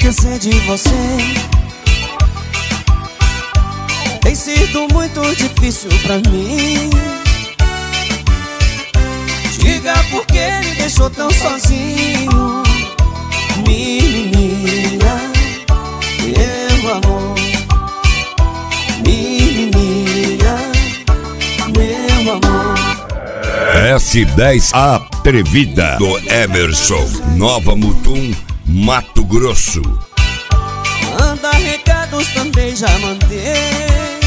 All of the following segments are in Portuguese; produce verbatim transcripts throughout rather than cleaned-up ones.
esquecer de você. Tem sido muito difícil pra mim. Diga por que me deixou tão sozinho. Menininha, meu amor. Menininha, meu amor. S dez Atrevida do Emerson, Nova Mutum, Mato Grosso. Manda recados, também já mandei.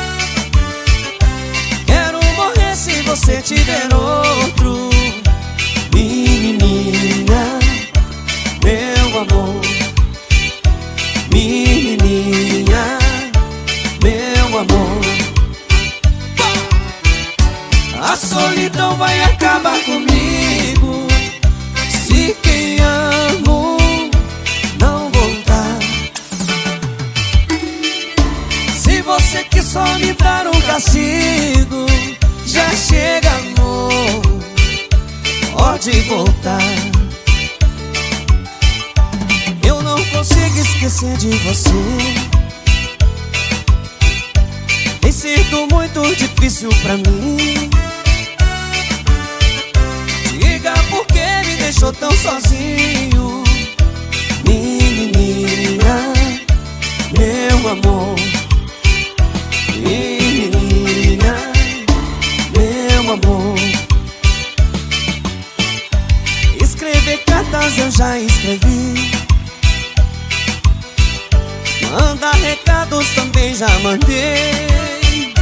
Quero morrer se você tiver outro. Menininha, meu amor. Menininha, meu amor. A solidão vai acabar comigo se quem amo não voltar. Se você que só me dar um castigo, já chega, amor, pode voltar. Eu não consigo esquecer de você. Tem sido muito difícil pra mim. Diga por que me deixou tão sozinho. Menininha, meu amor. Menininha, meu amor. Escrever cartas eu já escrevi. Mandar recados também já mandei.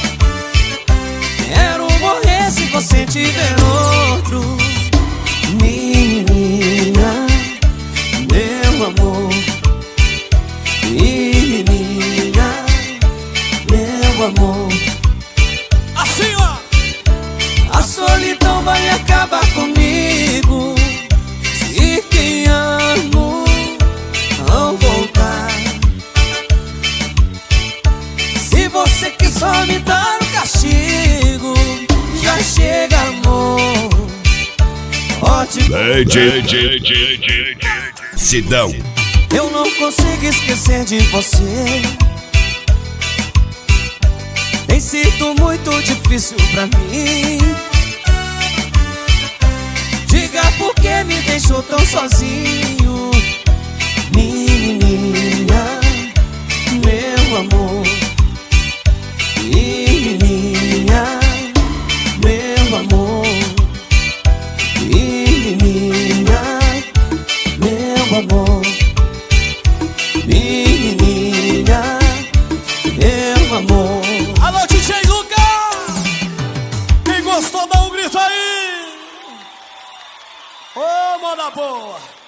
Quero morrer se você tiver outro. Menininha, meu amor. Menininha, meu amor. Assim, ó. A solidão vai acabar comigo se quem amo não voltar. Se você que só me dar um castigo, já chega, amor, pode voltar. Sidão. Eu não consigo esquecer de você. Tem sido muito difícil pra mim. Diga por que me deixou tão sozinho. Menininha, meu amor. Menininha, meu amor. Menininha, meu amor. Menininha, meu amor. Alô, D J Lucas! Quem gostou, dá um grito aí! Ô, moda boa!